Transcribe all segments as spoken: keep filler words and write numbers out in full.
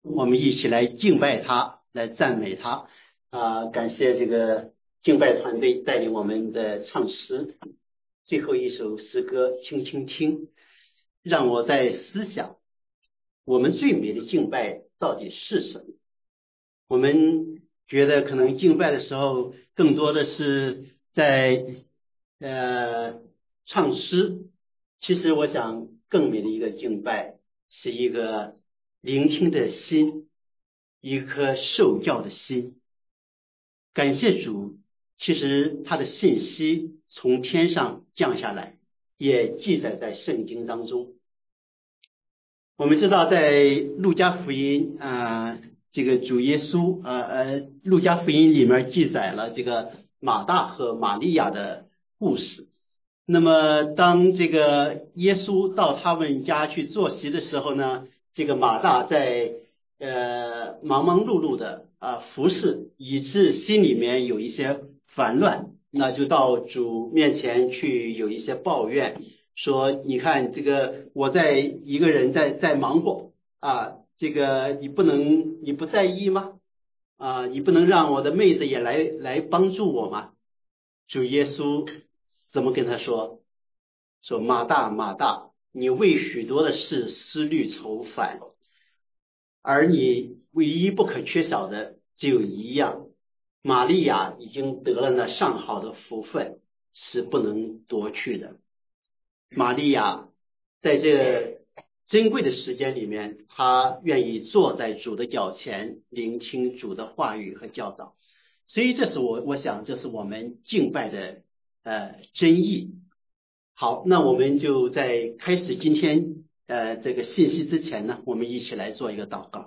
我们一起来敬拜他，来赞美他啊、感谢这个敬拜团队带领我们的唱诗。最后一首诗歌轻轻听，让我在思想我们最美的敬拜到底是什么。我们觉得可能敬拜的时候更多的是在呃唱诗，其实我想更美的一个敬拜是一个聆听的心，一颗受教的心。感谢主，其实他的信息从天上降下来，也记载在圣经当中。我们知道在路加福音啊、呃，这个主耶稣呃呃，路加福音里面记载了这个马大和玛利亚的故事。那么当这个耶稣到他们家去坐席的时候呢，这个马大在呃忙忙碌碌的啊、呃、服侍，以致心里面有一些烦乱，那就到主面前去有一些抱怨。说你看这个我在一个人在在忙活啊，这个你不能你不在意吗？啊，你不能让我的妹子也来来帮助我吗？主耶稣怎么跟他说？说马大马大，你为许多的事思虑愁烦，而你唯一不可缺少的只有一样，玛利亚已经得了那上好的福分，是不能夺去的。玛利亚在这珍贵的时间里面，她愿意坐在主的脚前，聆听主的话语和教导。所以这是我我想这是我们敬拜的呃真意。好，那我们就在开始今天呃这个信息之前呢，我们一起来做一个祷告。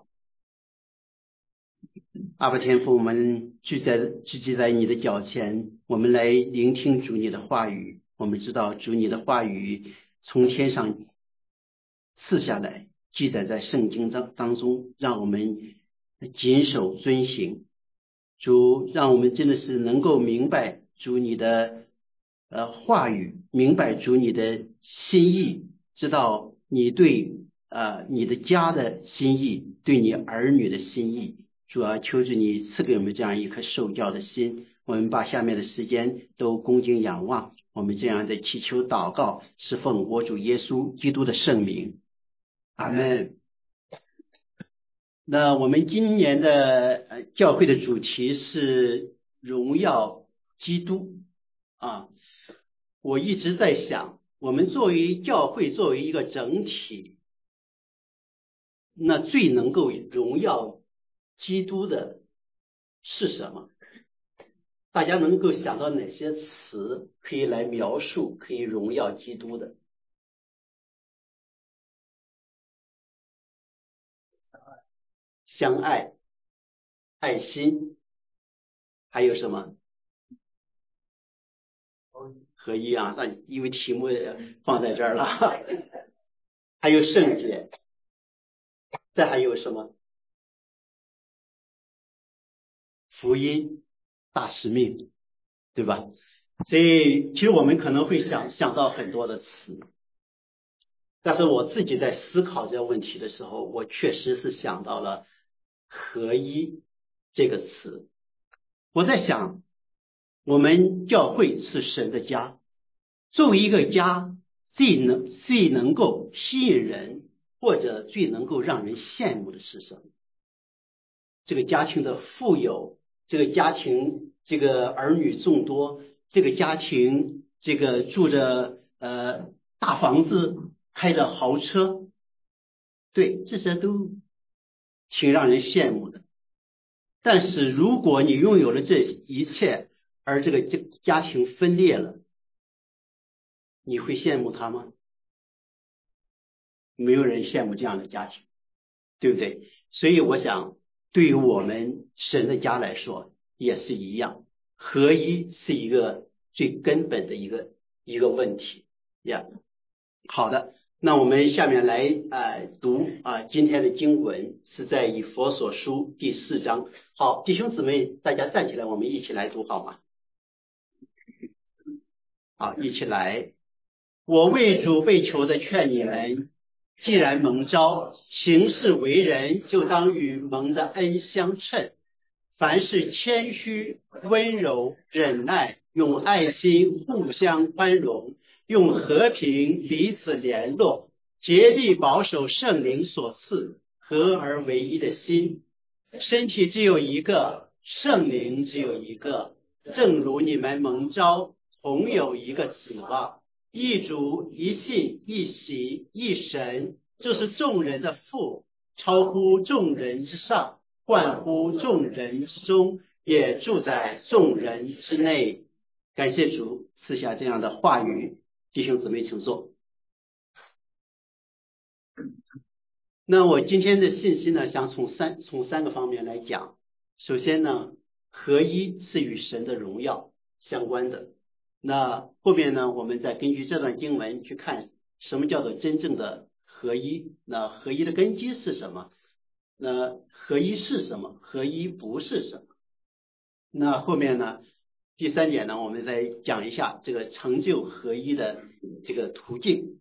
阿爸天父，我们聚在聚集在你的脚前，我们来聆听主你的话语。我们知道主你的话语从天上赐下来，记载在圣经当当中，让我们谨守遵行。主让我们真的是能够明白主你的呃话语，明白主你的心意，知道你对呃你的家的心意，对你儿女的心意。主要求主你赐给我们这样一颗受教的心。我们把下面的时间都恭敬仰望，我们这样的祈求祷告，是奉我主耶稣基督的圣名，阿们。那我们今年的呃教会的主题是荣耀基督啊。我一直在想，我们作为教会，作为一个整体，那最能够荣耀基督的是什么？大家能够想到哪些词可以来描述可以荣耀基督的？相爱、爱心，还有什么？合一啊，那因为题目放在这儿了。还有圣洁，再还有什么？福音、大使命，对吧？所以其实我们可能会想想到很多的词，但是我自己在思考这个问题的时候，我确实是想到了合一这个词。我在想，我们教会是神的家，作为一个家，最能最能够吸引人，或者最能够让人羡慕的是什么？这个家庭的富有，这个家庭这个儿女众多，这个家庭这个住着呃大房子，开着豪车，对，这些都挺让人羡慕的。但是如果你拥有了这一切，而这个家庭分裂了，你会羡慕他吗？没有人羡慕这样的家庭，对不对？所以我想，对于我们神的家来说也是一样，合一是一个最根本的一个一个问题呀。Yeah. 好的，那我们下面来呃读啊、呃、今天的经文是在以弗所书第四章。好，弟兄姊妹，大家站起来，我们一起来读好吗？好，一起来。我为主被囚的劝你们， 既然蒙召，行事为人就当与蒙的恩相称。凡事谦虚、温柔、忍耐，用爱心互相宽容，用和平彼此联络，竭力保守圣灵所赐合而为一的心。身体只有一个，圣灵只有一个，正如你们蒙召同有一个指望，一主、一信、一喜、一神，就是众人的父，超乎众人之上，贯乎众人之中，也住在众人之内。感谢主赐下这样的话语，弟兄姊妹请坐。那我今天的信息呢，想从三从三个方面来讲。首先呢，合一是与神的荣耀相关的。那后面呢，我们再根据这段经文去看什么叫做真正的合一。那合一的根基是什么？那合一是什么？合一不是什么？那后面呢，第三点呢，我们再讲一下这个成就合一的这个途径。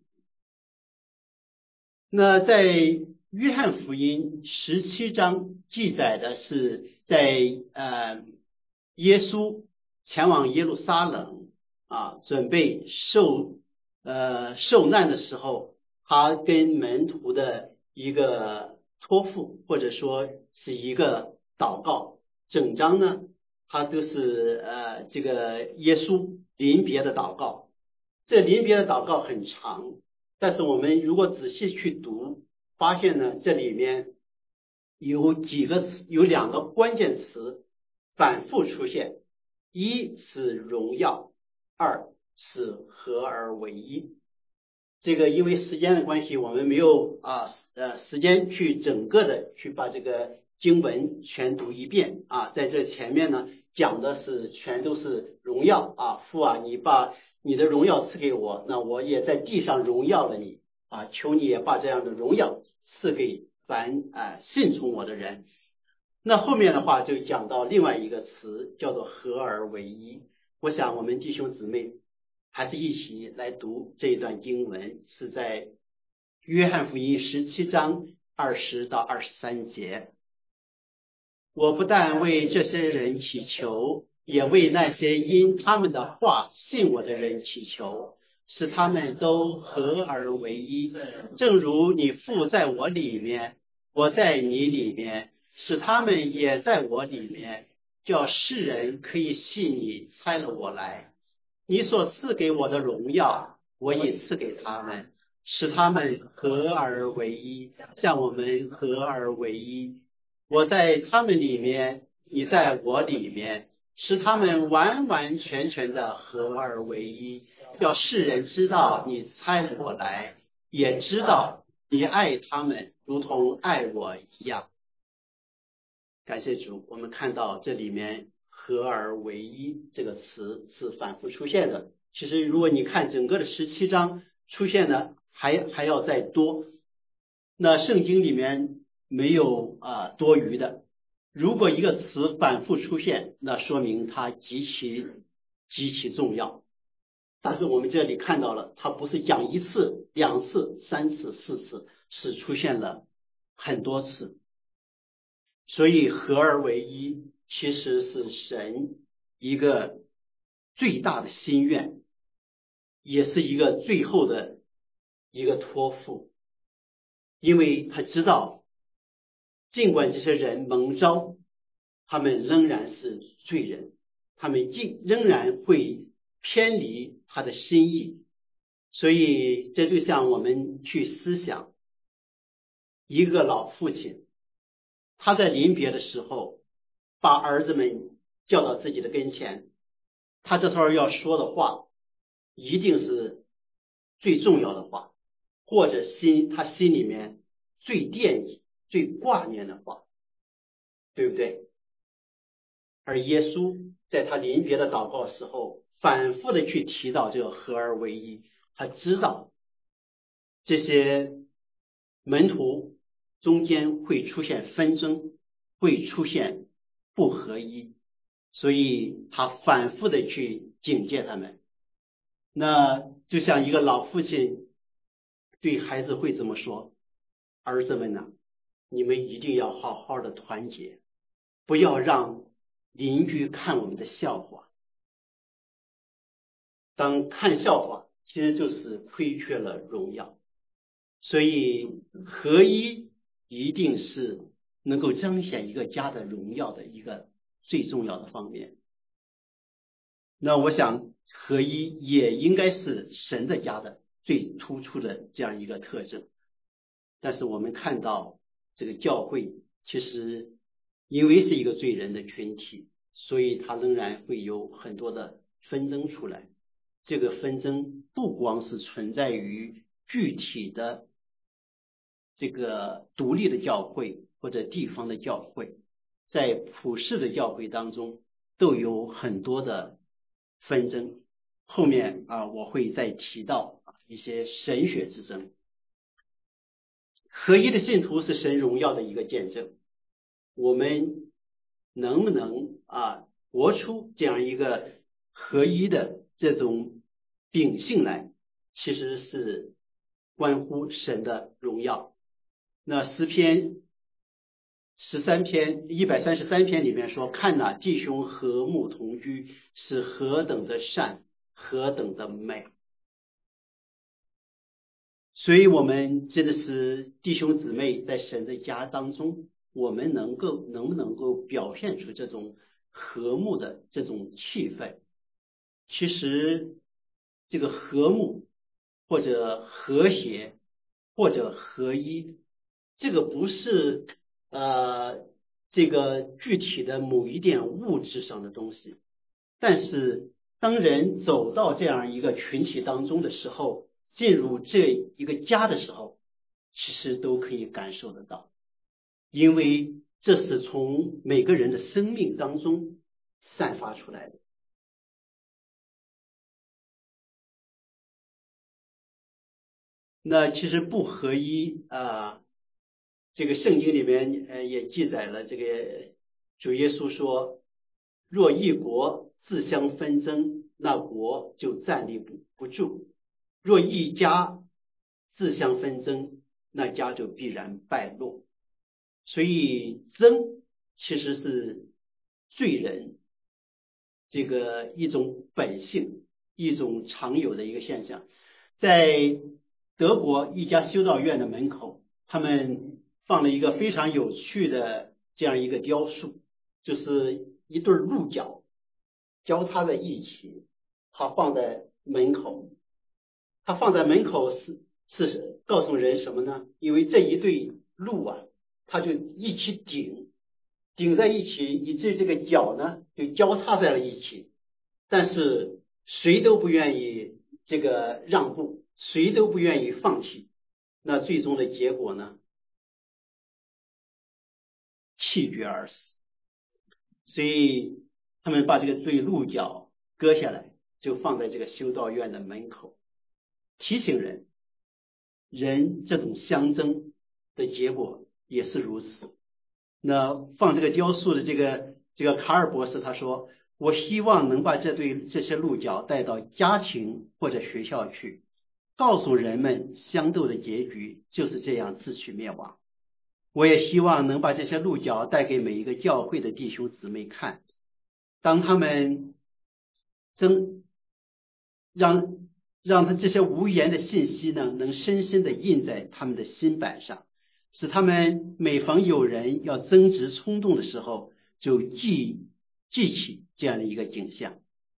那在约翰福音十七章记载的是在呃耶稣前往耶路撒冷啊，准备受呃受难的时候，他跟门徒的一个托付，或者说是一个祷告。整章呢，他就是呃这个耶稣临别的祷告。这临别的祷告很长，但是我们如果仔细去读，发现呢，这里面有几个词，有两个关键词反复出现，一是荣耀，二是合而为一。这个因为时间的关系，我们没有啊呃时间去整个的去把这个经文全读一遍啊。在这前面呢，讲的是全都是荣耀啊，父啊，你把你的荣耀赐给我，那我也在地上荣耀了你啊，求你也把这样的荣耀赐给凡啊信从我的人。那后面的话就讲到另外一个词，叫做合而为一。我想我们弟兄姊妹还是一起来读这一段经文，是在约翰福音十七章二十到二十三节。我不但为这些人祈求，也为那些因他们的话信我的人祈求，使他们都合而为一，正如你父在我里面，我在你里面，使他们也在我里面，叫世人可以信你差了我来。你所赐给我的荣耀，我已赐给他们，使他们合而为一，像我们合而为一。我在他们里面，你在我里面，使他们完完全全的合而为一，叫世人知道你差了我来，也知道你爱他们如同爱我一样。感谢主，我们看到这里面合而为一这个词是反复出现的。其实如果你看整个的十七章，出现的还还要再多。那圣经里面没有啊多余的。如果一个词反复出现，那说明它极其极其重要。但是我们这里看到了，它不是讲一次、两次、三次、四次，是出现了很多次。所以合而为一其实是神一个最大的心愿，也是一个最后的一个托付。因为他知道，尽管这些人蒙召，他们仍然是罪人，他们竟仍然会偏离他的心意。所以这就像我们去思想，一个老父亲，他在临别的时候把儿子们叫到自己的跟前，他这时候要说的话一定是最重要的话，或者心他心里面最惦记最挂念的话，对不对？而耶稣在他临别的祷告的时候反复的去提到这个合而为一，他知道这些门徒中间会出现纷争，会出现不合一，所以他反复的去警戒他们。那就像一个老父亲对孩子会这么说：儿子们呢，你们一定要好好的团结，不要让邻居看我们的笑话。当看笑话，其实就是亏缺了荣耀。所以合一一定是能够彰显一个家的荣耀的一个最重要的方面。那我想合一也应该是神的家的最突出的这样一个特征。但是我们看到这个教会其实因为是一个罪人的群体，所以它仍然会有很多的纷争出来。这个纷争不光是存在于具体的这个独立的教会或者地方的教会，在普世的教会当中都有很多的纷争。后面啊我会再提到一些神学之争。合一的信徒是神荣耀的一个见证，我们能不能啊活出这样一个合一的这种秉性来，其实是关乎神的荣耀。那诗篇十三篇一百三十三篇里面说：看哪，弟兄和睦同居，是何等的善，何等的美。所以我们真的是弟兄姊妹在神的家当中，我们能够能不能够表现出这种和睦的这种气氛。其实这个和睦或者和谐或者合一，这个不是呃这个具体的某一点物质上的东西，但是当人走到这样一个群体当中的时候，进入这一个家的时候，其实都可以感受得到，因为这是从每个人的生命当中散发出来的。那其实不合一啊，这个圣经里面呃也记载了，这个主耶稣说：若一国自相纷争，那国就站立不不住；若一家自相纷争，那家就必然败落。所以争其实是罪人这个一种本性，一种常有的一个现象。在德国一家修道院的门口，他们放了一个非常有趣的这样一个雕塑，就是一对鹿角交叉在一起，它放在门口。它放在门口是是告诉人什么呢？因为这一对鹿啊，它就一起顶顶在一起，以至于这个角呢就交叉在了一起，但是谁都不愿意这个让步，谁都不愿意放弃。那最终的结果呢，气绝而死。所以他们把这个对鹿角割下来，就放在这个修道院的门口，提醒人，人这种相争的结果也是如此。那放这个雕塑的这个这个卡尔博士他说：我希望能把这对这些鹿角带到家庭或者学校去，告诉人们相斗的结局就是这样自取灭亡。我也希望能把这些鹿角带给每一个教会的弟兄姊妹看，当他们争让让他这些无言的信息呢，能深深的印在他们的心板上，使他们每逢有人要争执冲动的时候，就记记起这样的一个景象。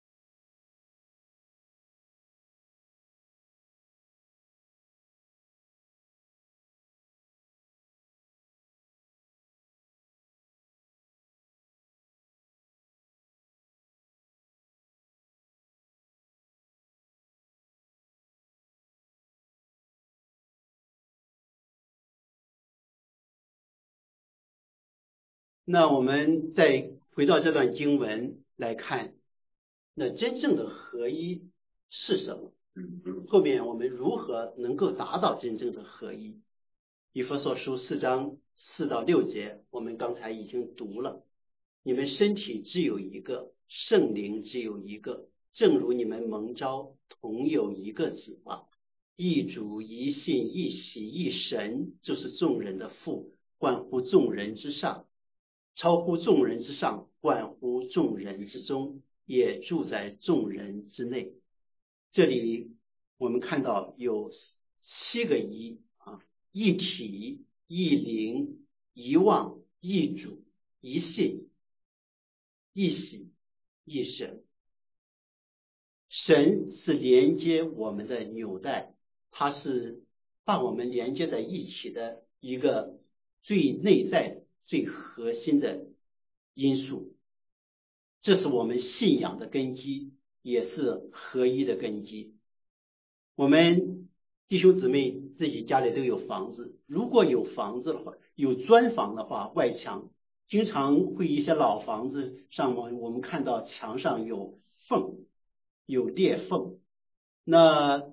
那我们再回到这段经文来看，那真正的合一是什么？后面我们如何能够达到真正的合一？以弗所书四章四到六节，我们刚才已经读了。你们身体只有一个，圣灵只有一个，正如你们蒙召同有一个指望。 一主一信一喜一神，就是众人的父，关乎众人之上，超乎众人之上，关乎众人之中，也住在众人之内。这里我们看到有七个一啊，一体、一灵、一望、一主、一信、一喜、一神。神是连接我们的纽带，它是把我们连接在一起的一个最内在、最核心的因素。这是我们信仰的根基，也是合一的根基。我们弟兄姊妹自己家里都有房子，如果有房子的话，有砖房的话，外墙经常会一些老房子上面我们看到墙上有缝，有裂缝，那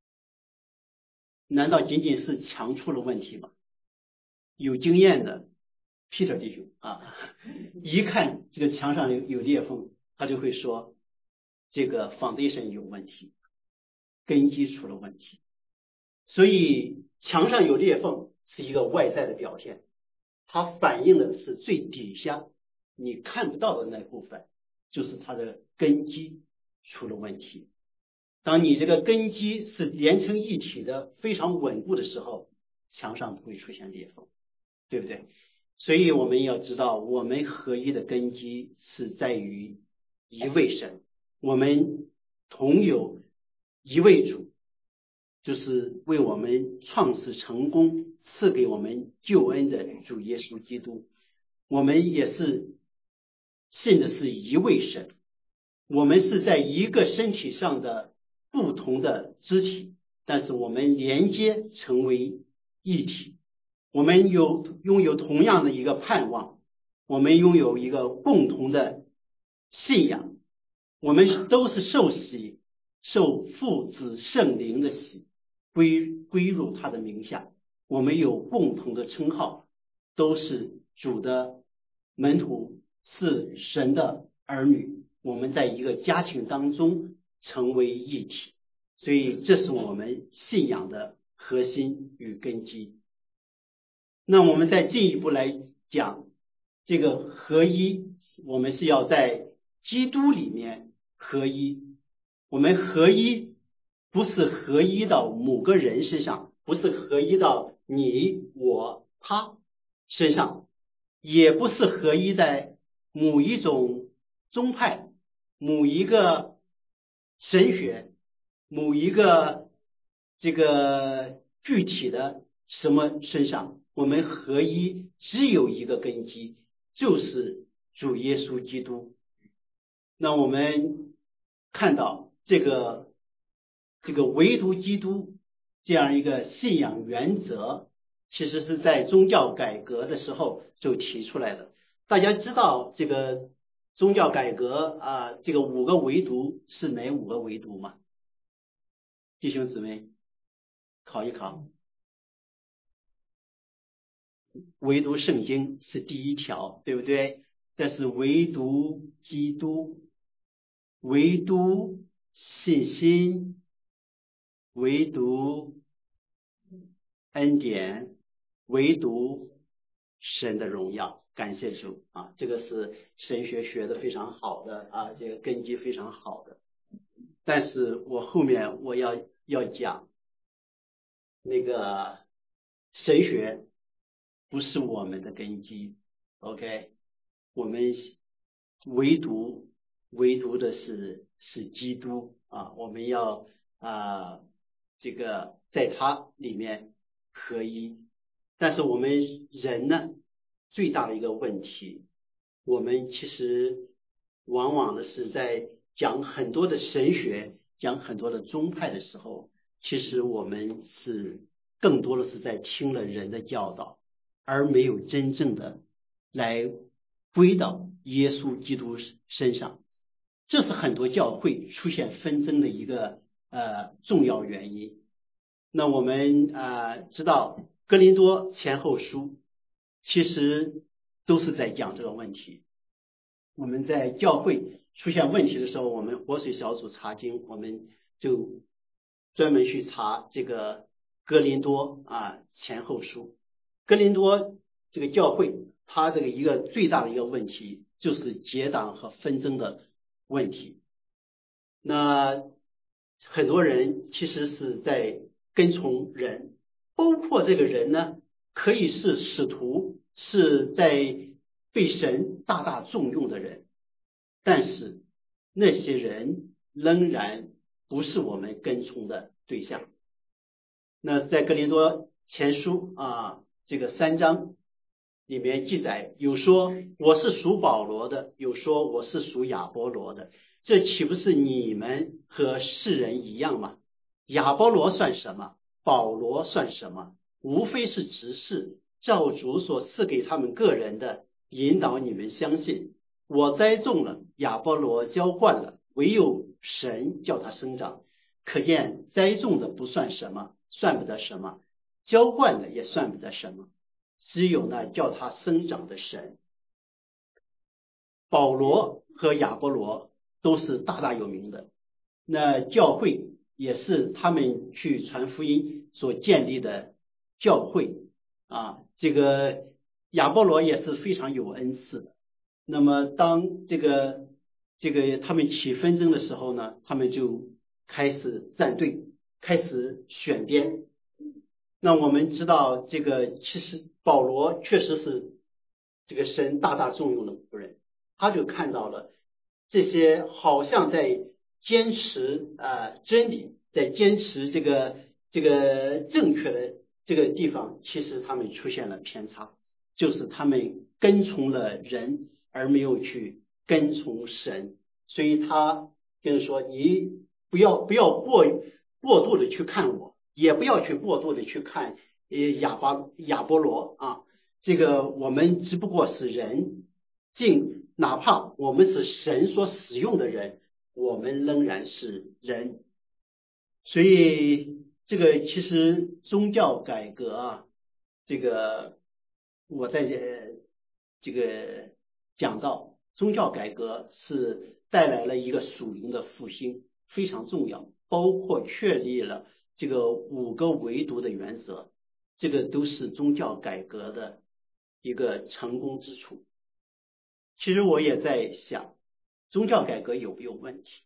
难道仅仅是墙出了问题吗？有经验的 Peter 弟兄啊，一看这个墙上有有裂缝，他就会说这个 foundation 有问题，根基出了问题。所以墙上有裂缝是一个外在的表现，它反映的是最底下你看不到的那部分，就是它的根基出了问题。当你这个根基是连成一体的非常稳固的时候，墙上不会出现裂缝，对不对？所以我们要知道，我们合一的根基是在于一位神，我们同有一位主，就是为我们创始成功赐给我们救恩的主耶稣基督。我们也是信的是一位神，我们是在一个身体上的不同的肢体，但是我们连接成为一体。我们有拥有同样的一个盼望，我们拥有一个共同的信仰，我们都是受洗，受父子圣灵的洗，归归入他的名下。我们有共同的称号，都是主的门徒，是神的儿女。我们在一个家庭当中成为一体，所以这是我们信仰的核心与根基。那我们再进一步来讲这个合一，我们是要在基督里面合一。我们合一不是合一到某个人身上，不是合一到你我他身上，也不是合一在某一种宗派、某一个神学、某一个这个具体的什么身上。我们合一只有一个根基，就是主耶稣基督。那我们看到这个这个唯独基督这样一个信仰原则，其实是在宗教改革的时候就提出来的。大家知道这个宗教改革啊，这个五个唯独是哪五个唯独吗？弟兄姊妹考一考。唯独圣经是第一条，对不对？这是唯独基督，唯独信心，唯独恩典，唯独神的荣耀。感谢主啊，这个是神学学的非常好的啊，这个根基非常好的。但是我后面我要要讲那个神学不是我们的根基 ，OK？ 我们唯独唯独的是是基督啊，我们要啊这个在他里面合一。但是我们人呢，最大的一个问题，我们其实往往的是在讲很多的神学，讲很多的宗派的时候，其实我们是更多的是在听了人的教导，而没有真正的来归到耶稣基督身上。这是很多教会出现纷争的一个呃重要原因。那我们呃知道哥林多前后书其实都是在讲这个问题。我们在教会出现问题的时候，我们活水小组查经，我们就专门去查这个哥林多啊前后书。哥林多这个教会，它这个一个最大的一个问题就是结党和纷争的问题。那很多人其实是在跟从人，包括这个人呢，可以是使徒，是在被神大大重用的人，但是那些人仍然不是我们跟从的对象。那在哥林多前书啊这个三章里面记载，有说我是属保罗的，有说我是属亚波罗的，这岂不是你们和世人一样吗？亚波罗算什么？保罗算什么？无非是执事，照主所赐给他们个人的，引导你们相信。我栽种了，亚波罗浇灌了，唯有神叫他生长。可见栽种的不算什么，算不得什么，浇灌的也算不得什么，只有那叫他生长的神。保罗和亚波罗都是大大有名的，那教会也是他们去传福音所建立的教会啊。这个亚波罗也是非常有恩赐的。那么当这个这个他们起纷争的时候呢，他们就开始站队，开始选边。那我们知道，这个其实保罗确实是这个神大大重用的仆人，他就看到了这些好像在坚持呃真理，在坚持这个这个正确的这个地方，其实他们出现了偏差，就是他们跟从了人，而没有去跟从神。所以他就是说，你不要不要过过度的去看我，也不要去过度的去看呃亚巴亚波罗啊。这个我们只不过是人，尽哪怕我们是神所使用的人，我们仍然是人。所以这个其实宗教改革啊，这个我在这这个讲到宗教改革是带来了一个属灵的复兴，非常重要，包括确立了这个五个唯独的原则，这个都是宗教改革的一个成功之处。其实我也在想，宗教改革有没有问题？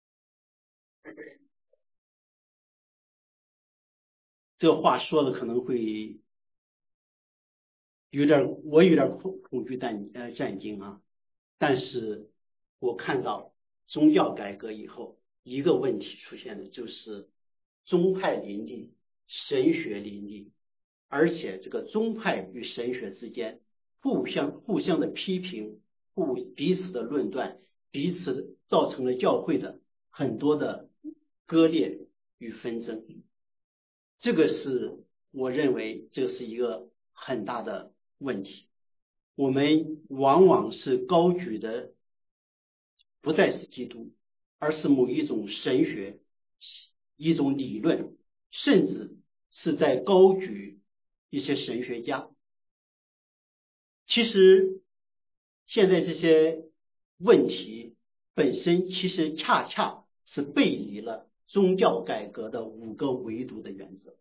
这个话说的可能会有点，我有点恐恐惧战呃战惊啊。但是我看到宗教改革以后，一个问题出现的就是宗派林立，神学林立，而且这个宗派与神学之间互相互相的批评，互彼此的论断，彼此造成了教会的很多的割裂与纷争。这个是我认为这是一个很大的问题。我们往往是高举的不再是基督，而是某一种神学，一种理论，甚至是在高举一些神学家。其实现在这些问题本身其实恰恰是背离了宗教改革的五个唯独的原则。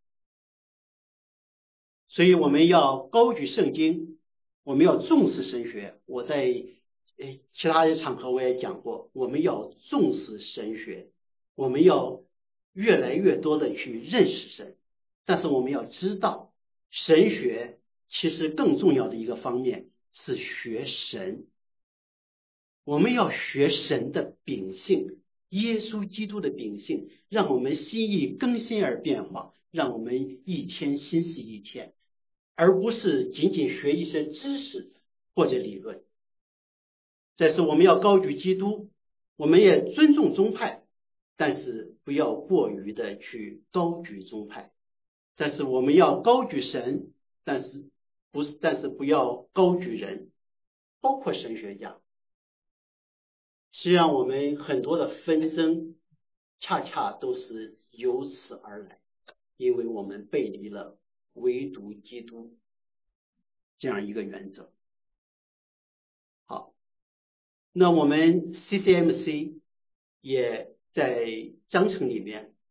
所以我们要高举圣经，我们要重视神学。我在诶其他的场合我也讲过，我们要重视神学，我们要越来越多的去认识神。但是我们要知道，神学其实更重要的一个方面是学神。我们要学神的秉性，耶稣基督的秉性，让我们心意更新而变化，让我们一天新似一天，而不是仅仅学一些知识或者理论。再是我们要高举基督，我们也尊重宗派，但是不要过于的去高举宗派。但是我们要高举神，但是不是，但是不要高举人，包括神学家。实际上我们很多的纷争恰恰都是由此而来，因为我们背离了唯独基督这样一个原则。好，那我们 C C M C 也在章程里面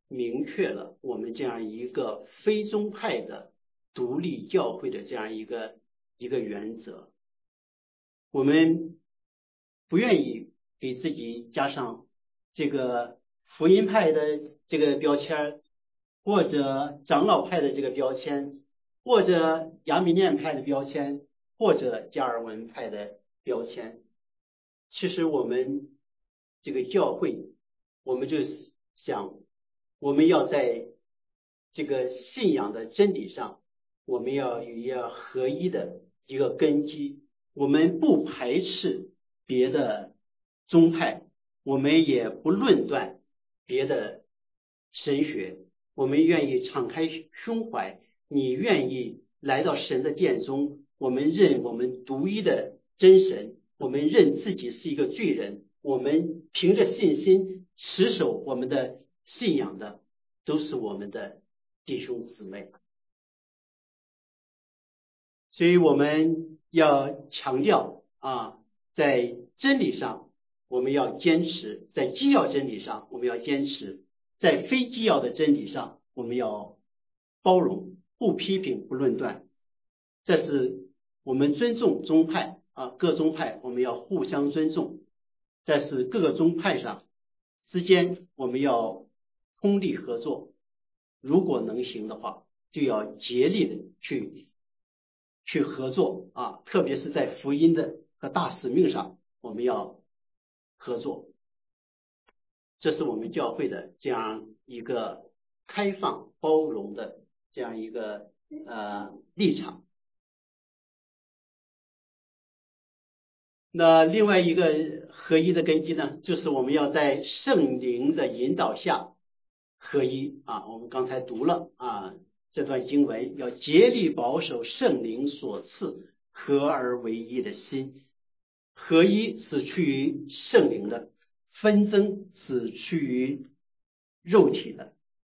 明确了我们这样一个非宗派的独立教会的这样一个一个原则。我们不愿意给自己加上这个福音派的这个标签，或者长老派的这个标签，或者亚米念派的标签，或者加尔文派的标签。其实我们这个教会，我们就想，我们要在这个信仰的真理上，我们要有一个合一的一个根基。我们不排斥别的宗派，我们也不论断别的神学，我们愿意敞开胸怀，你愿意来到神的殿中，我们认我们独一的真神，我们认自己是一个罪人，我们凭着信心持守我们的信仰的，都是我们的弟兄姊妹。所以我们要强调啊，在真理上我们要坚持，在基要真理上我们要坚持，在非基要的真理上我们要包容，不批评，不论断。这是我们尊重宗派啊，各宗派我们要互相尊重。但是各个宗派上之间我们要通力合作，如果能行的话，就要竭力的去去合作啊，特别是在福音的和大使命上，我们要合作。这是我们教会的这样一个开放包容的这样一个呃立场。那另外一个合一的根基呢，就是我们要在圣灵的引导下合一啊。我们刚才读了啊这段经文，要竭力保守圣灵所赐合而为一的心。合一是趋于圣灵的，纷争是趋于肉体的。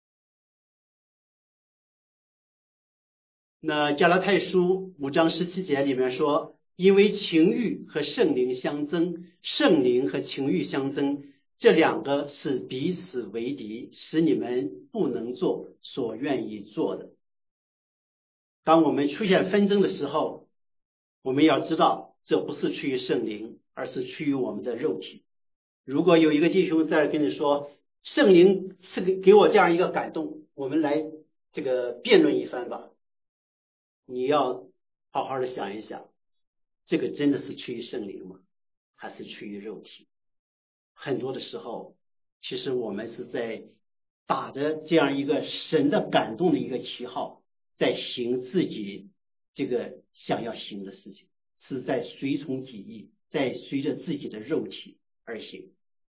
那加拉太书五章十七节里面说，因为情欲和圣灵相争，圣灵和情欲相争，这两个是彼此为敌，使你们不能做所愿意做的。当我们出现纷争的时候，我们要知道这不是趋于圣灵，而是趋于我们的肉体。如果有一个弟兄在这跟你说，圣灵是给给我这样一个感动，我们来这个辩论一番吧，你要好好的想一想，这个真的是趋于圣灵吗？还是趋于肉体？很多的时候，其实我们是在打着这样一个神的感动的一个旗号，在行自己这个想要行的事情，是在随从己意，在随着自己的肉体而行。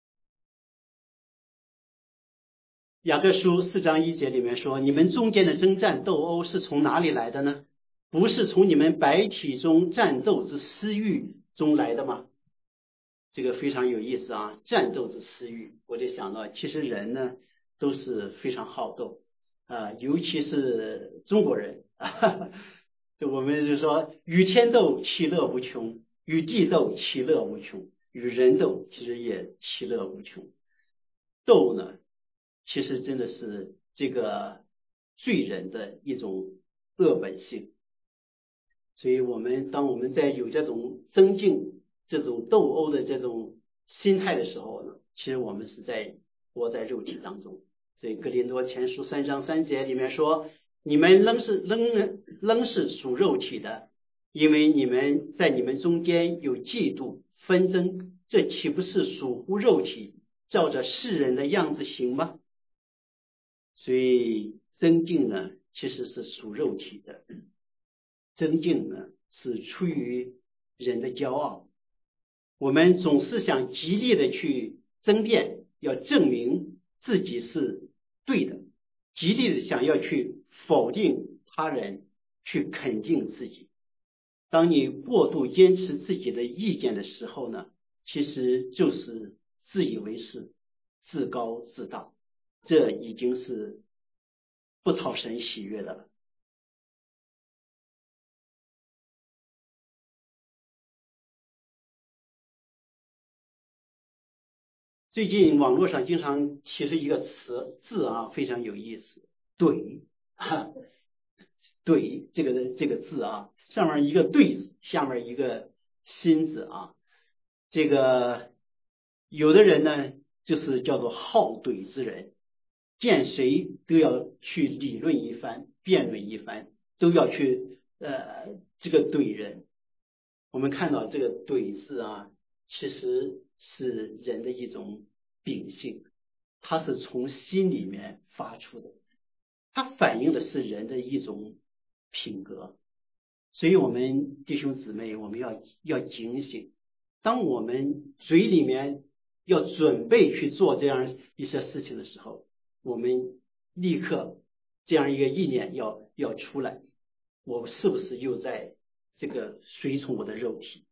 雅各书四章一节里面说，你们中间的征战斗殴是从哪里来的呢？不是从你们白体中战斗之私欲中来的吗？这个非常有意思啊，战斗之私欲，我就想到，其实人呢都是非常好斗啊、呃，尤其是中国人，就我们就说与天斗其乐无穷，与地斗其乐无穷，与人斗其实也其乐无穷。斗呢，其实真的是这个罪人的一种恶本性。所以我们当我们在有这种增进这种斗殴的这种心态的时候呢，其实我们是在活在肉体当中。所以哥林多前书三章三节里面说，你们仍是仍仍是属肉体的，因为你们在你们中间有嫉妒纷争，这岂不是属乎肉体，照着世人的样子行吗？所以增进呢其实是属肉体的，增进呢是出于人的骄傲。我们总是想极力的去争辩，要证明自己是对的，极力的想要去否定他人，去肯定自己。当你过度坚持自己的意见的时候呢，其实就是自以为是，自高自大，这已经是不讨神喜悦的了。 最近网络上经常提出一个词字啊，非常有意思，怼，哈，怼这个这个字啊，上面一个对字，下面一个心字啊。这个有的人呢，就是叫做好怼之人，见谁都要去理论一番，辩论一番，都要去呃这个怼人。我们看到这个怼字啊，其实是人的一种秉性，它是从心里面发出的，它反映的是人的一种品格。所以我们弟兄姊妹，我们要要警醒，当我们嘴里面要准备去做这样一些事情的时候，我们立刻这样一个意念要要出来，我是不是又在这个随从我的肉体？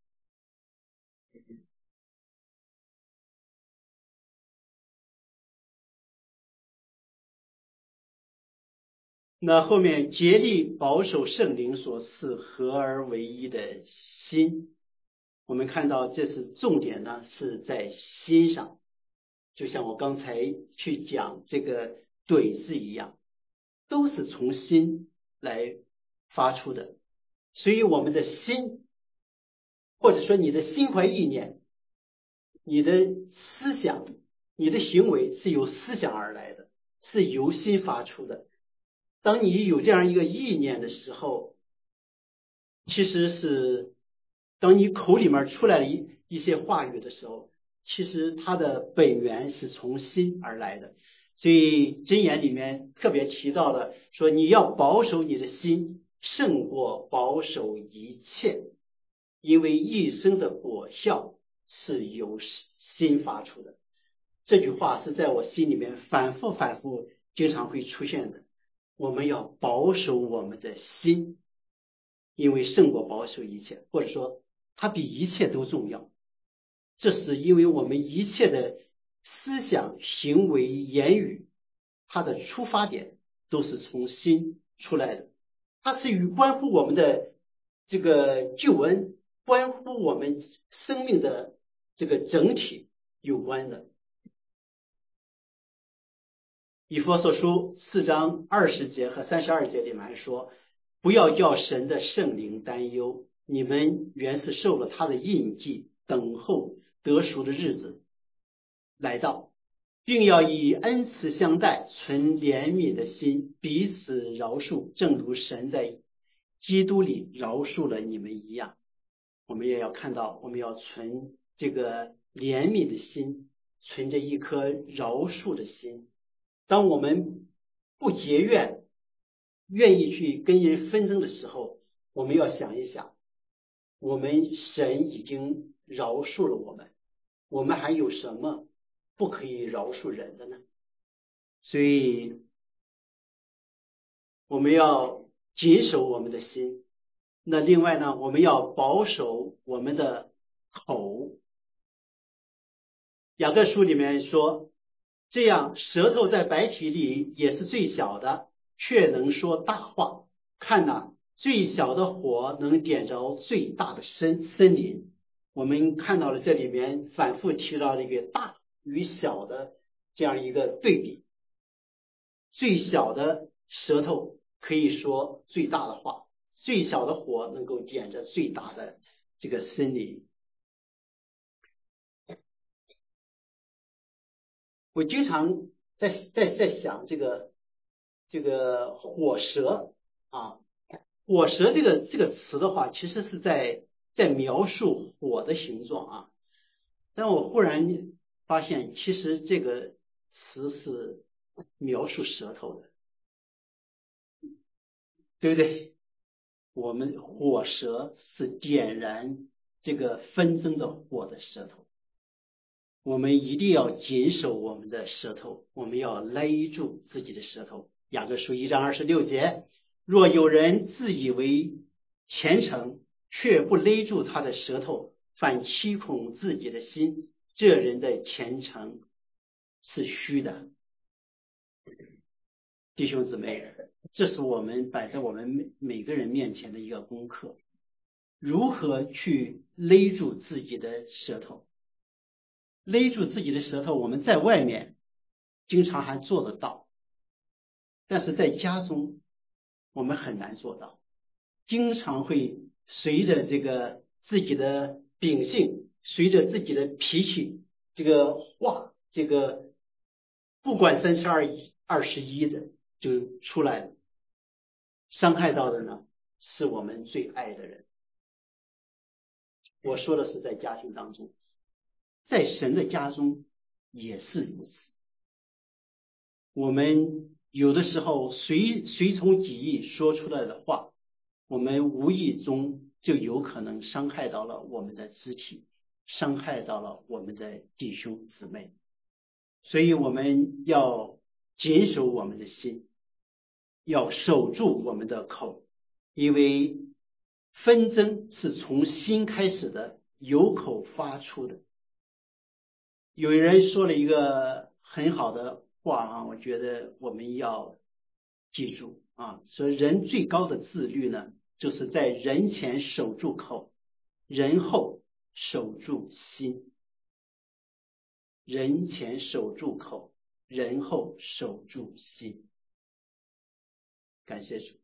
那后面竭力保守圣灵所赐合而为一的心，我们看到这是重点呢，是在心上。就像我刚才去讲这个怼字一样，都是从心来发出的。所以我们的心，或者说你的心怀意念，你的思想，你的行为是由思想而来的，是由心发出的。当你有这样一个意念的时候，其实是当你口里面出来了一一些话语的时候，其实它的本源是从心而来的。所以箴言里面特别提到了说，你要保守你的心胜过保守一切，因为一生的果效是由心发出的。这句话是在我心里面反复反复经常会出现的。我们要保守我们的心，因为胜过保守一切，或者说它比一切都重要。这是因为我们一切的思想、行为、言语，它的出发点都是从心出来的，它是与关乎我们的这个救恩，关乎我们生命的这个整体有关的。以弗所书四章二十节和三十二节里面说，不要叫神的圣灵担忧，你们原是受了他的印记，等候得赎的日子来到，并要以恩慈相待，存怜悯的心，彼此饶恕，正如神在基督里饶恕了你们一样。我们也要看到，我们要存这个怜悯的心，存着一颗饶恕的心。当我们不结怨，愿意去跟人纷争的时候，我们要想一想，我们神已经饶恕了我们，我们还有什么不可以饶恕人的呢？所以我们要谨守我们的心。那另外呢，我们要保守我们的口。雅各书里面说，这样舌头在白体里也是最小的，却能说大话。看哪，最小的火能点着最大的森森林。我们看到了这里面反复提到了一个大与小的这样一个对比。最小的舌头可以说最大的话，最小的火能够点着最大的这个森林。我经常在在在想这个这个火舌啊，火舌这个这个词的话，其实是在在描述火的形状啊。但我忽然发现，其实这个词是描述舌头的，对不对？我们火舌是点燃这个纷争的火的舌头。我们一定要谨守我们的舌头，我们要勒住自己的舌头。雅各书一章二十六节，若有人自以为虔诚，却不勒住他的舌头，反欺恐自己的心，这人的虔诚是虚的。弟兄姊妹，这是我们摆在我们每每个人面前的一个功课，如何去勒住自己的舌头。 勒住自己的舌头，我们在外面经常还做得到，但是在家中我们很难做到，经常会随着这个自己的秉性，随着自己的脾气，这个话，这个不管三七二一二十一的就出来了，伤害到的呢是我们最爱的人。我说的是在家庭当中，在神的家中也是如此。我们有的时候随随从己意说出来的话，我们无意中就有可能伤害到了我们的肢体，伤害到了我们的弟兄姊妹。所以我们要谨守我们的心，要守住我们的口，因为纷争是从心开始的，由口发出的。有人说了一个很好的话啊，我觉得我们要记住啊，说人最高的自律呢，就是在人前守住口，人后守住心。人前守住口，人后守住心。感谢主。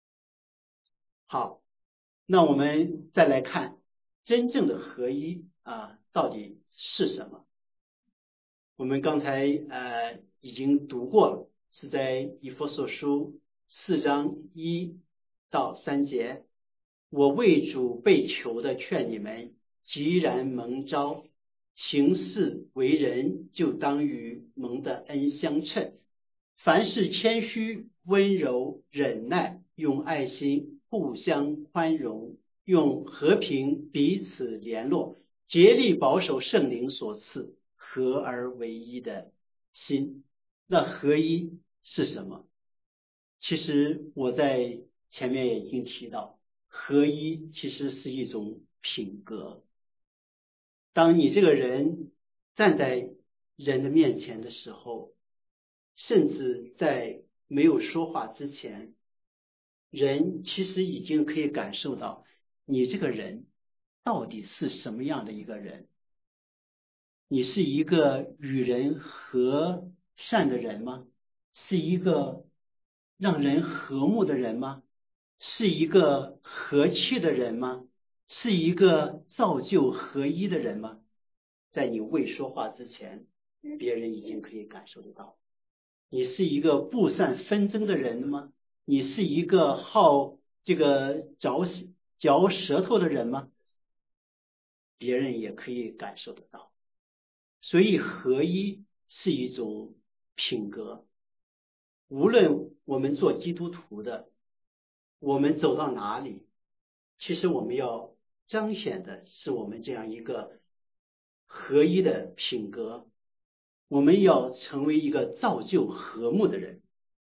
好，那我们再来看真正的合一啊，到底是什么？我们刚才呃已经读过了，是在以弗所书四章一到三节。我为主被囚的劝你们，既然蒙召，行事为人，就当与蒙的恩相称。凡事谦虚、温柔、忍耐，用爱心互相宽容，用和平彼此联络，竭力保守圣灵所赐合而为一的心。那合一是什么？其实我在前面也已经提到，合一其实是一种品格。当你这个人站在人的面前的时候，甚至在没有说话之前，人其实已经可以感受到你这个人到底是什么样的一个人。你是一个与人和善的人吗？是一个让人和睦的人吗？是一个和气的人吗？是一个造就合一的人吗？在你未说话之前，别人已经可以感受得到。你是一个不善纷争的人吗？你是一个好这个嚼嚼舌头的人吗？别人也可以感受得到。所以合一是一种品格。无论我们做基督徒的，我们走到哪里，其实我们要彰显的是我们这样一个合一的品格。我们要成为一个造就和睦的人。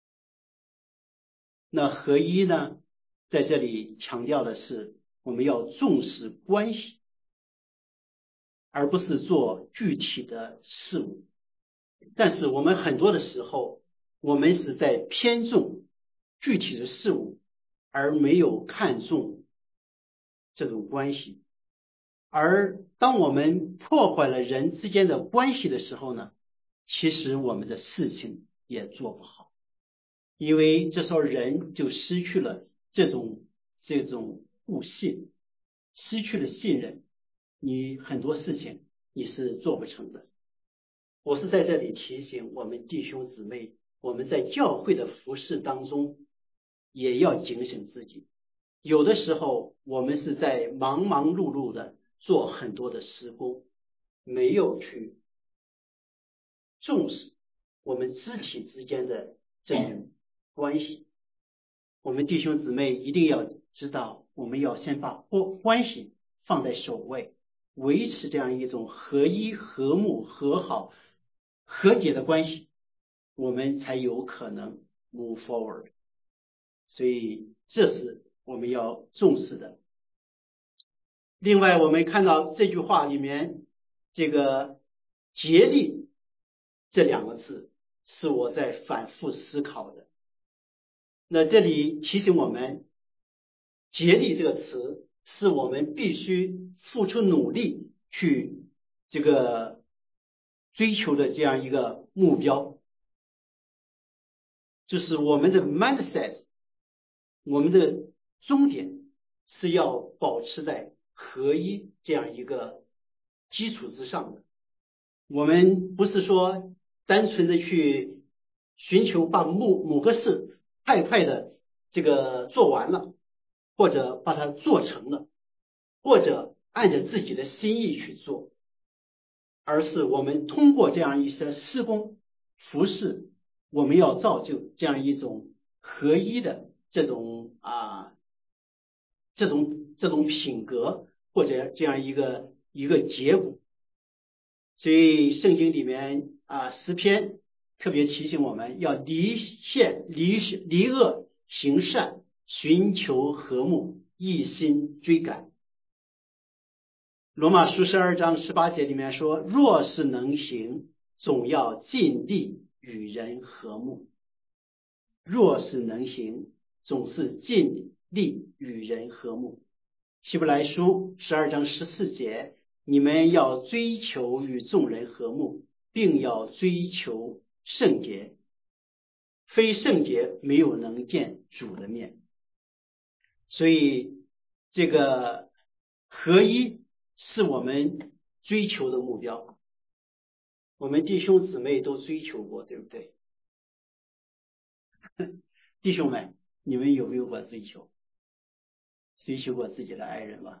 那合一呢，在这里强调的是我们要重视关系，而不是做具体的事物。但是我们很多的时候，我们是在偏重具体的事物，而没有看重这种关系。而当我们破坏了人之间的关系的时候呢，其实我们的事情也做不好，因为这时候人就失去了这种这种互信，失去了信任，你很多事情你是做不成的。我是在这里提醒我们弟兄姊妹，我们在教会的服事当中也要警醒自己。有的时候我们是在忙忙碌碌的做很多的施工，没有去重视我们肢体之间的这种关系。我们弟兄姊妹一定要知道，我们要先把关系放在首位，维持这样一种合一、和睦、和好、和解的关系，我们才有可能 move forward。所以这是我们要重视的。另外，我们看到这句话里面，这个竭力这两个字是我在反复思考的。那这里提醒我们，竭力这个词是我们必须付出努力去这个追求的这样一个目标，就是我们的 mindset， 我们的终点是要保持在合一这样一个基础之上的。我们不是说单纯的去寻求把某某个事快快的这个做完了，或者把它做成了，或者按着自己的心意去做，而是我们通过这样一些施工服饰，我们要造就这样一种合一的这种啊这种这种品格，或者这样一个一个结果。所以圣经里面啊诗篇特别提醒我们要离线离离恶行善，寻求和睦，一心追赶。罗马书十二章十八节里面说，若是能行，总要尽力与人和睦。若是能行，总是尽力与人和睦。希伯来书十二章十四节，你们要追求与众人和睦，并要追求圣洁，非圣洁没有能见主的面。所以这个合一是我们追求的目标，我们弟兄姊妹都追求过，对不对？弟兄们，你们有没有过追求？追求过自己的爱人吗？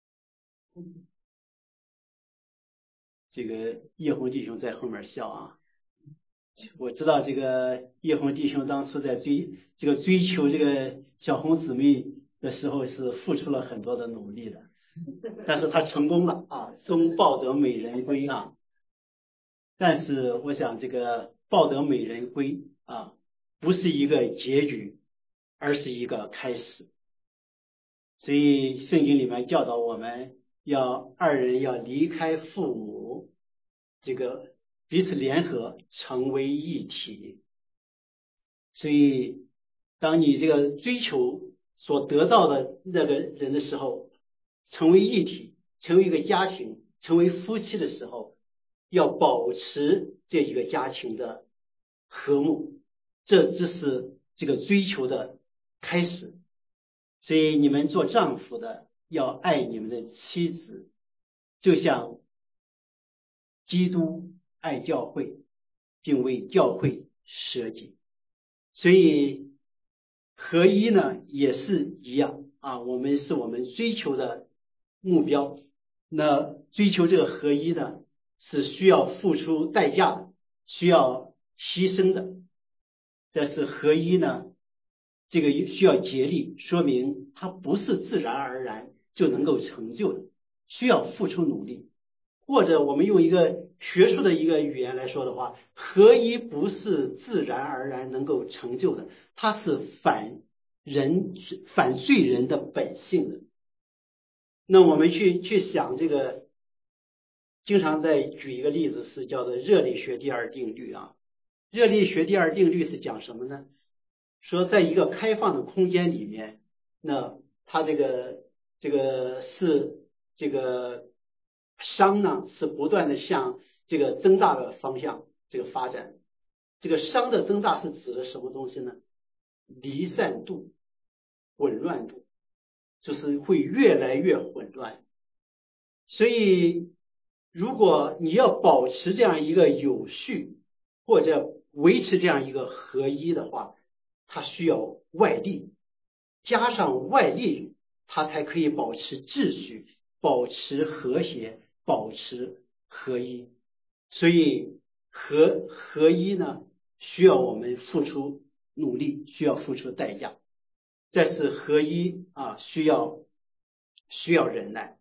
这个叶红弟兄在后面笑啊，我知道这个叶红弟兄当初在追这个追求这个小红姊妹的时候是付出了很多的努力的，但是他成功了啊，终抱得美人归啊。但是我想这个抱得美人归啊，不是一个结局，而是一个开始。所以圣经里面教导我们要二人要离开父母，这个彼此联合成为一体。所以当你这个追求所得到的那个人的时候，成为一体，成为一个家庭，成为夫妻的时候，要保持这一个家庭的和睦，这只是这个追求的开始。所以你们做丈夫的要爱你们的妻子，就像基督爱教会，并为教会舍己。所以合一呢也是一样啊，我们是我们追求的目标。那追求这个合一呢，是需要付出代价的，需要牺牲的。这是合一呢，这个需要竭力，说明它不是自然而然就能够成就的，需要付出努力。或者我们用一个学术的一个语言来说的话，合一不是自然而然能够成就的，它是反人反罪人的本性的。那我们去去想这个，经常在举一个例子是叫做热力学第二定律啊。热力学第二定律是讲什么呢？说在一个开放的空间里面，那它这个这个是这个熵呢是不断的向这个增大的方向这个发展。这个熵的增大是指的什么东西呢？离散度、混乱度，就是会越来越混乱。所以如果你要保持这样一个有序，或者维持这样一个合一的话，它需要外力，加上外力，它才可以保持秩序，保持和谐，保持合一。所以合合一呢，需要我们付出努力，需要付出代价。但是合一啊，需要需要忍耐。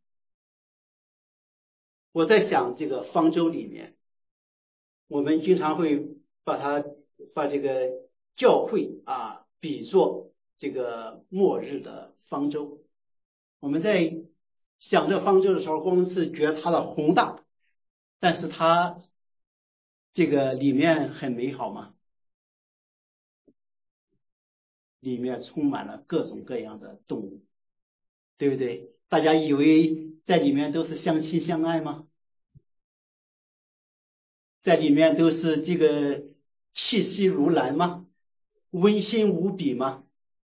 我在想这个方舟里面，我们经常会把它把这个教会啊比作这个末日的方舟。我们在想这方舟的时候，光是觉得它的宏大，但是它这个里面很美好吗？里面充满了各种各样的动物，对不对？大家以为在里面都是相亲相爱吗？ 在里面都是这个气息如兰吗？温馨无比吗？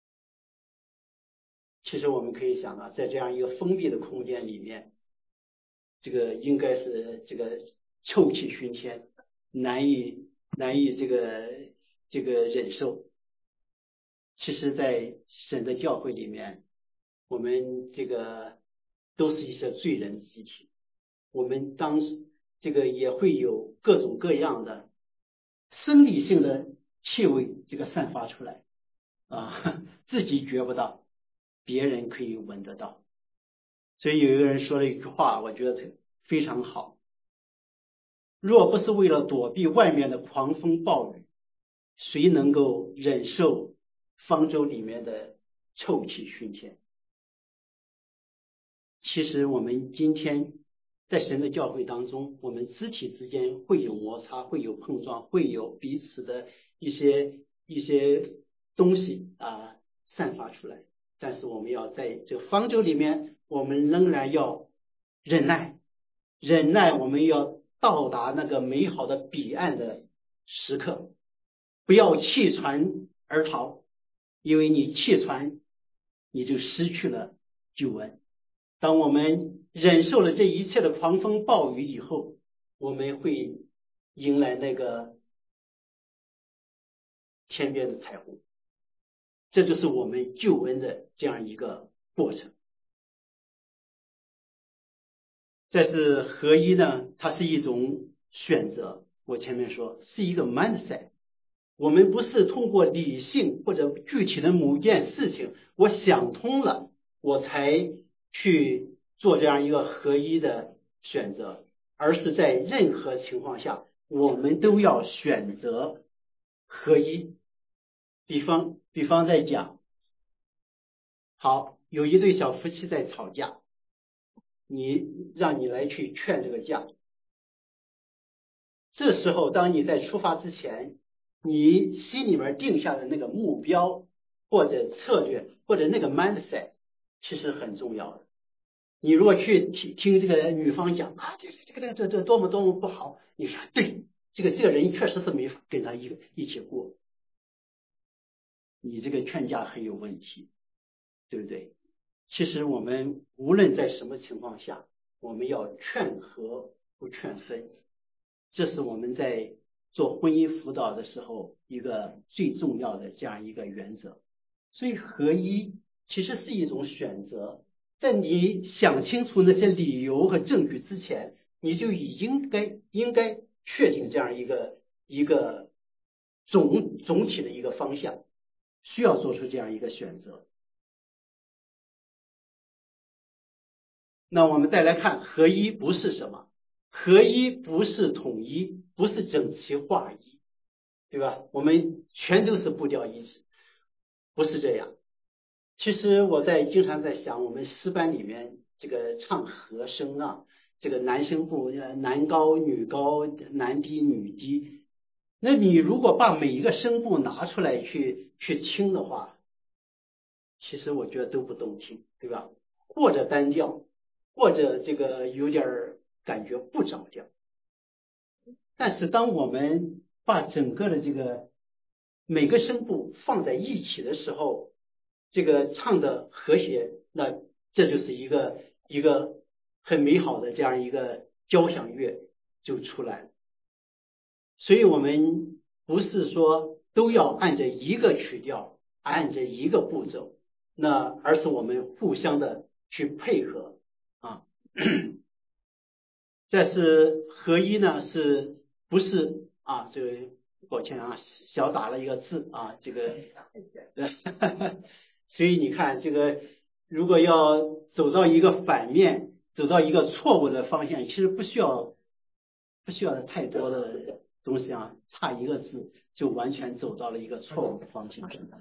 其实我们可以想啊，在这样一个封闭的空间里面，这个应该是这个臭气熏天，难以难以这个这个忍受。其实在神的教会里面，我们这个都是一些罪人集体，我们当这个也会有各种各样的生理性的气味这个散发出来啊，自己觉不到，别人可以闻得到。所以有一个人说了一句话，我觉得非常好，若不是为了躲避外面的狂风暴雨，谁能够忍受方舟里面的臭气熏天？其实我们今天在神的教会当中，我们肢体之间会有摩擦，会有碰撞，会有彼此的一些一些东西啊散发出来。但是我们要在这个方舟里面，我们仍然要忍耐，忍耐，我们要到达那个美好的彼岸的时刻，不要弃船而逃，因为你弃船，你就失去了救恩。当我们忍受了这一切的狂风暴雨以后，我们会迎来那个天边的彩虹，这就是我们救恩的这样一个过程。再是合一呢，它是一种选择，我前面说是一个 mindset， 我们不是通过理性或者具体的某件事情我想通了我才去做这样一个合一的选择，而是在任何情况下我们都要选择合一。比方比方在讲，好，有一对小夫妻在吵架，你让你来去劝这个架，这时候当你在出发之前，你心里面定下的那个目标或者策略或者那个 mindset 其实很重要的。你如果去听听这个女方讲啊，这这个这这多么多么不好，你说对，这个这个人确实是没法跟他一个一起过，你这个劝架很有问题，对不对？其实我们无论在什么情况下，我们要劝和不劝分，这是我们在做婚姻辅导的时候一个最重要的这样一个原则。所以合一其实是一种选择，在你想清楚那些理由和证据之前，你就已应该应该确定这样一个一个总总体的一个方向，需要做出这样一个选择。那我们再来看合一不是什么？合一不是统一，不是整齐划一，对吧？我们全都是步调一致，不是这样。其实我在经常在想，我们诗班里面这个唱和声啊，这个男声部男高女高男低女低，那你如果把每一个声部拿出来去去听的话，其实我觉得都不动听，对吧？或者单调，或者这个有点感觉不着调。但是当我们把整个的这个每个声部放在一起的时候，这个唱的和谐，那这就是一个一个很美好的这样一个交响乐就出来了。所以我们不是说都要按着一个曲调，按着一个步骤，那而是我们互相的去配合啊。这是合一呢，是不是啊？这个抱歉啊，小打了一个字啊，这个，所以你看，这个如果要走到一个反面，走到一个错误的方向，其实不需要不需要太多的东西啊，差一个字就完全走到了一个错误的方向上。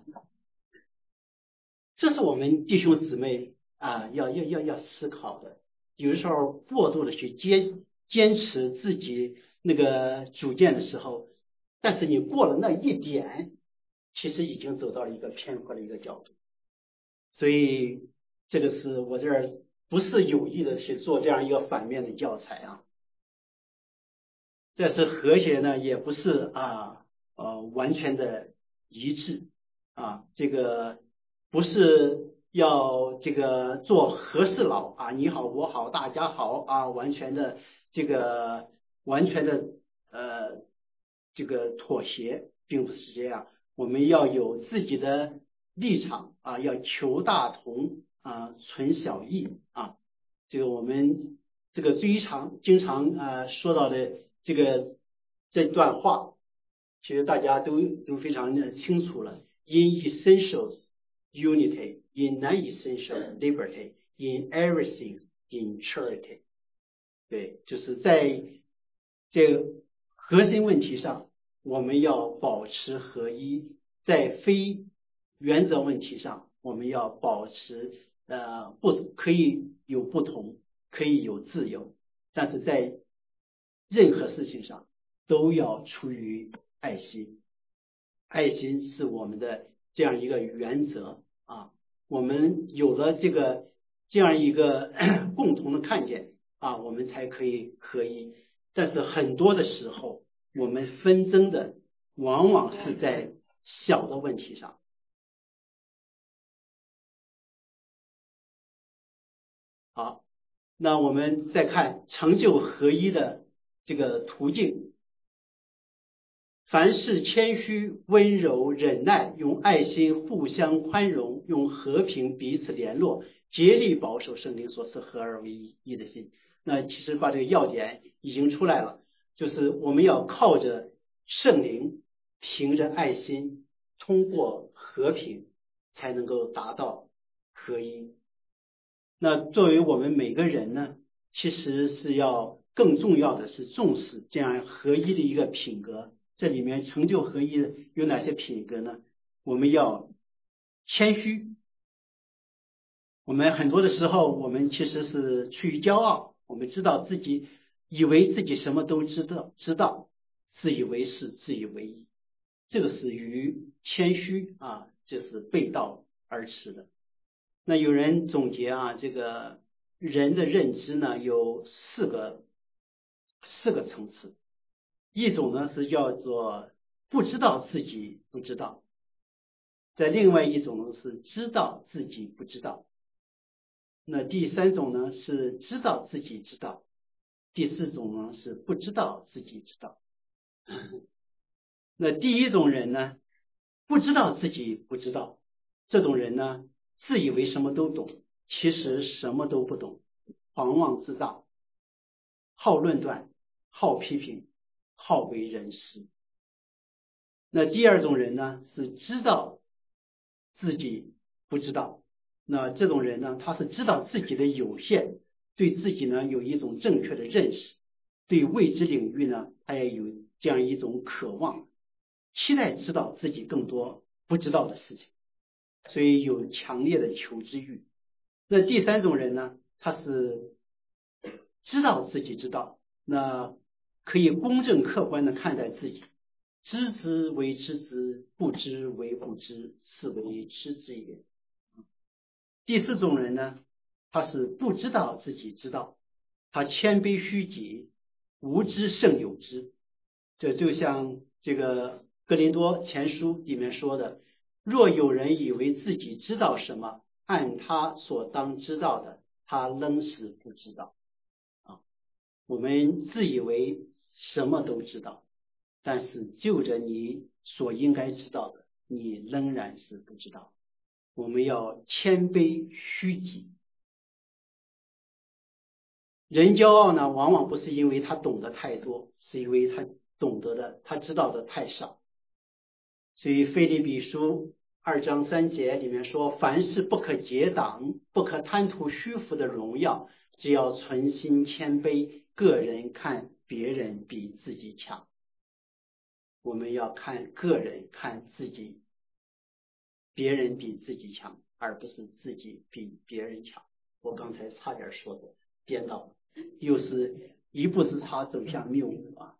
这是我们弟兄姊妹啊，要要要要思考的。有的时候过度的去坚坚持自己那个主见的时候，但是你过了那一点，其实已经走到了一个偏颇的一个角度。所以这个是我这儿不是有意的去做这样一个反面的教材啊。 这是和谐呢，也不是啊呃完全的一致啊，这个不是要这个做和事佬啊，你好我好大家好啊，完全的这个完全的呃这个妥协，并不是这样。我们要有自己的立场啊，要求大同啊，存小异啊。这个我们这个最常经常啊说到的这个这段话，其实大家都都非常的清楚了。In essentials unity, in non-essential liberty, in everything in charity。对，就是在这个核心问题上，我们要保持合一；在非原则问题上，我们要保持呃不可以有不同，可以有自由，但是在任何事情上都要出于爱心。爱心是我们的这样一个原则啊，我们有了这个这样一个共同的看见啊，我们才可以合一。但是很多的时候，我们纷争的往往是在小的问题上。好，那我们再看成就合一的这个途径。凡事谦虚、温柔、忍耐，用爱心互相宽容，用和平彼此联络，竭力保守圣灵所赐合而为一一的心。那其实把这个要点已经出来了，就是我们要靠着圣灵，凭着爱心，通过和平，才能够达到合一。那作为我们每个人呢，其实是要更重要的是重视这样合一的一个品格。这里面成就合一的有哪些品格呢？我们要谦虚。我们很多的时候，我们其实是出于骄傲，我们知道自己以为自己什么都知道，知道自以为是，自以为意，这个是与谦虚啊，这是背道而驰的。那有人总结啊，这个人的认知呢有四个四个层次。一种呢是叫做不知道自己不知道，在另外一种呢是知道自己不知道，那第三种呢是知道自己知道，第四种呢是不知道自己知道。那第一种人呢，不知道自己不知道，这种人呢自以为什么都懂，其实什么都不懂，狂妄自大，好论断，好批评，好为人师。那第二种人呢，是知道自己不知道。那这种人呢，他是知道自己的有限，对自己呢有一种正确的认识，对未知领域呢，他也有这样一种渴望，期待知道自己更多不知道的事情，所以有强烈的求知欲。那第三种人呢，他是知道自己知道，那可以公正客观的看待自己。知之为知之，不知为不知，是为知之也。第四种人呢，他是不知道自己知道，他谦卑虚己，无知胜有知。这就像这个哥林多前书里面说的，若有人以为自己知道什么，按他所当知道的，他仍是不知道啊。我们自以为什么都知道，但是就着你所应该知道的，你仍然是不知道。我们要谦卑虚己。人骄傲呢，往往不是因为他懂得太多，是因为他懂得的，他知道的太少。所以腓立比书二章三节里面说，凡事不可结党，不可贪图虚浮的荣耀，只要存心谦卑，个人看别人比自己强。我们要看个人看自己，别人比自己强，而不是自己比别人强。我刚才差点说的颠倒，又是一步之差走向谬误啊。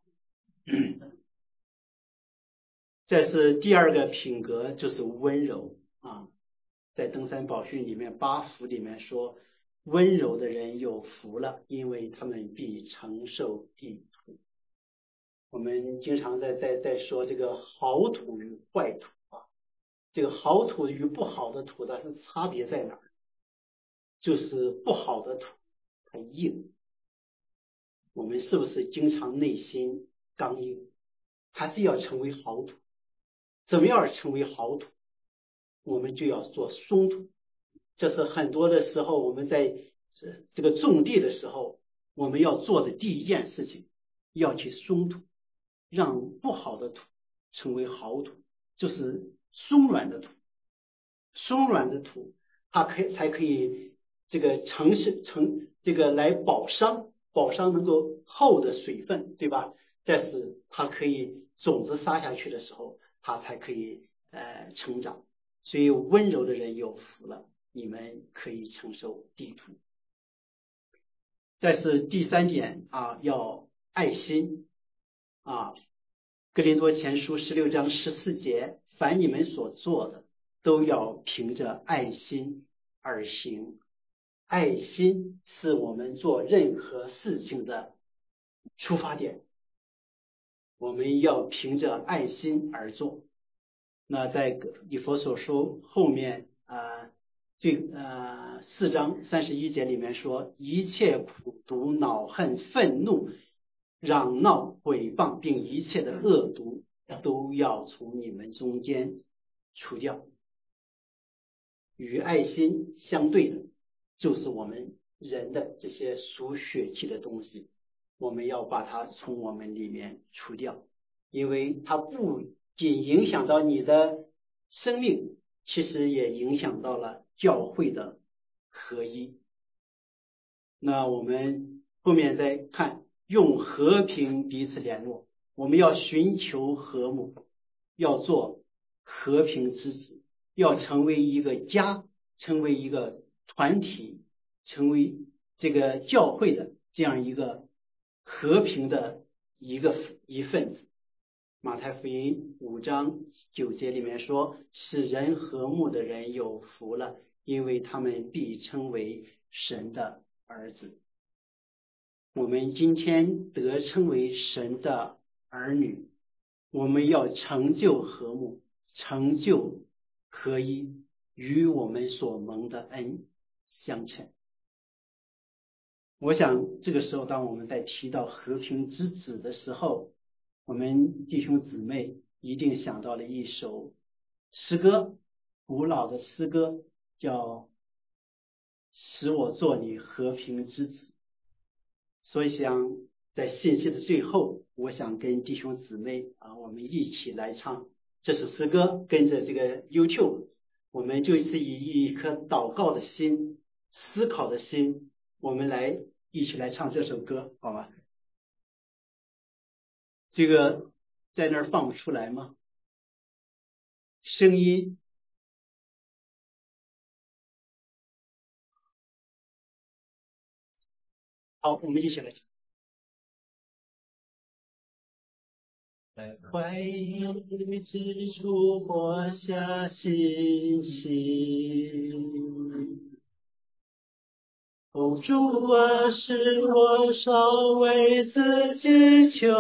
这是第二个品格，就是温柔啊。在登山宝训里面八福里面说，温柔的人有福了，因为他们必承受地土。 我们经常在在在说这个好土与坏土啊，这个好土与不好的土的是差别在哪儿？就是不好的土它硬，我们是不是经常内心刚硬？还是要成为好土？怎么样成为好土？我们就要做松土。这是很多的时候我们在这这个种地的时候，我们要做的第一件事情，要去松土，让不好的土成为好土，就是松软的土。松软的土，它可以才可以这个承是承这个来保墒，保墒能够厚的水分，对吧？但是它可以种子撒下去的时候，它才可以呃成长。所以温柔的人有福了，你们可以承受地土。再是第三点啊，要爱心啊。哥林多前书十六章十四节，凡你们所做的，都要凭着爱心而行。爱心是我们做任何事情的出发点，我们要凭着爱心而做。那在以弗所书后面啊，这呃四章三十一节里面说，一切苦毒、恼恨、愤怒、嚷闹、毁谤，并一切的恶毒，都要从你们中间除掉。与爱心相对的，就是我们人的这些属血气的东西，我们要把它从我们里面除掉，因为它不仅影响到你的生命，其实也影响到了教会的合一。那我们后面再看，用和平彼此联络，我们要寻求和睦，要做和平之子，要成为一个家，成为一个团体，成为这个教会的这样一个和平的一个一份子。马太福音五章九节里面说，使人和睦的人有福了，因为他们必称为神的儿子。我们今天得称为神的儿女，我们要成就和睦，成就合一，与我们所蒙的恩相称。我想这个时候，当我们在提到和平之子的时候，我们弟兄姊妹一定想到了一首诗歌，古老的诗歌，叫使我做你和平之子。所以想在信息的最后，我想跟弟兄姊妹啊，我们一起来唱这首诗歌，跟着这个 YouTube， 我们就是以一颗祷告的心、思考的心，我们来一起来唱这首歌，好吧？这个在那儿放不出来吗？声音好，我们一起来唱。在怀疑之处播下信息，哦，主啊，使我少为自己求，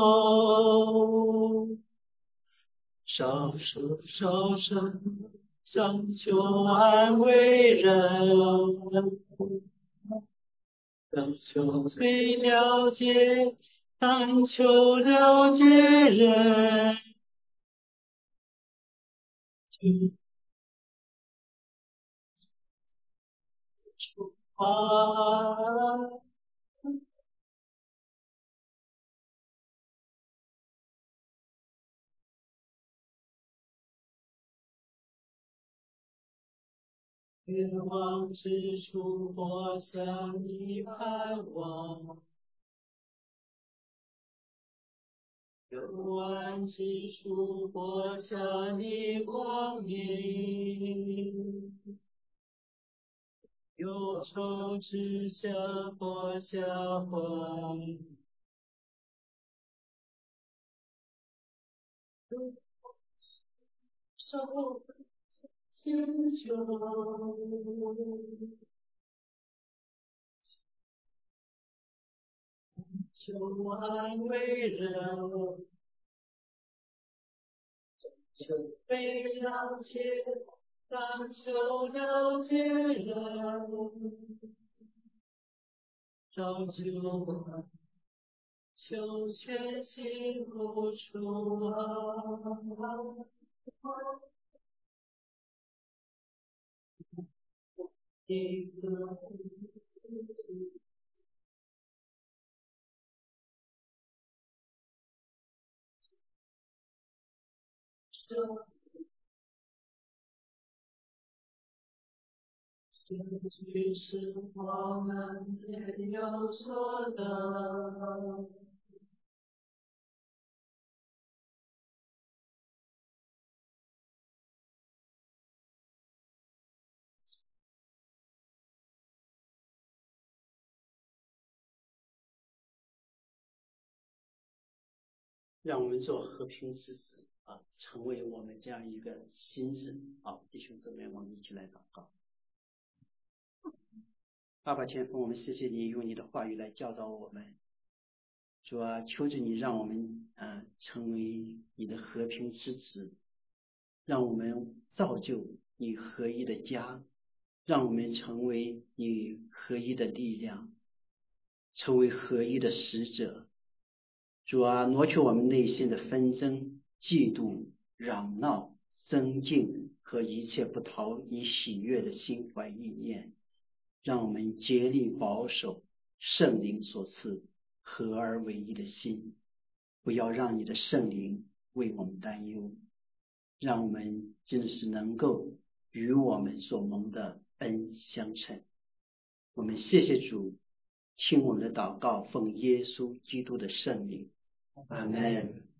少说少声，相求安慰人，但求最了解，但求了解人，就出发。愿望之处，我向你盼望；幽暗之处，我向你光明；忧愁之下，我向欢。手请求， 求安慰人，求悲伤切，但求了解人，照救我，求全心付出啊！一个结局是我们也有所得。让我们做和平之子啊，成为我们这样一个心智啊，弟兄姊妹，我们一起来祷告。爸爸天父，我们谢谢你用你的话语来教导我们。主啊，求着你让我们呃成为你的和平之子，让我们造就你合一的家，让我们成为你合一的力量，成为合一的使者。主啊，挪去我们内心的纷争、嫉妒、嚷闹、增进和一切不讨你喜悦的心怀意念，让我们竭力保守圣灵所赐合而为一的心，不要让你的圣灵为我们担忧，让我们真的是能够与我们所蒙的恩相称。我们谢谢主，听我们的祷告，奉耶稣基督的圣名，阿们。